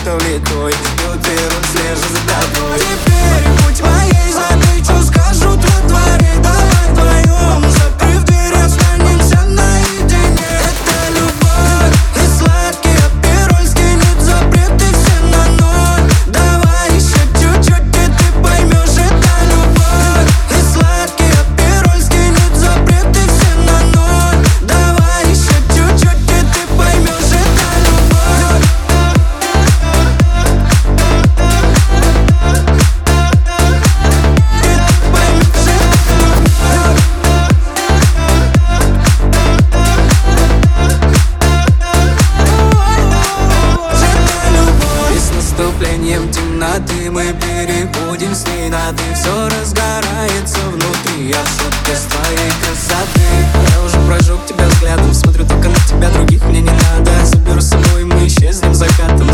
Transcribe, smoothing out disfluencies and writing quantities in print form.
что влитой, и утрирует слежу за тобой. Теперь будь моей, забей, что скажут во дворе. Давай вдвоем, закрыв дверь, останемся наедине. Это любовь и сладкий апероль скинет запреты все на ноль. Давай еще чуть-чуть, и ты поймешь, это любовь и сладкий апероль скинет запреты все на ноль. Давай еще чуть-чуть, и ты поймешь, это любовь. И с наступлением темноты мы переходим с ней на ты. Все разгорается внутри, я в шоке с твоей красоты. Я уже прожег тебя взглядом, смотрю только на тебя, других мне не надо. Заберу с собой, мы исчезнем закатом.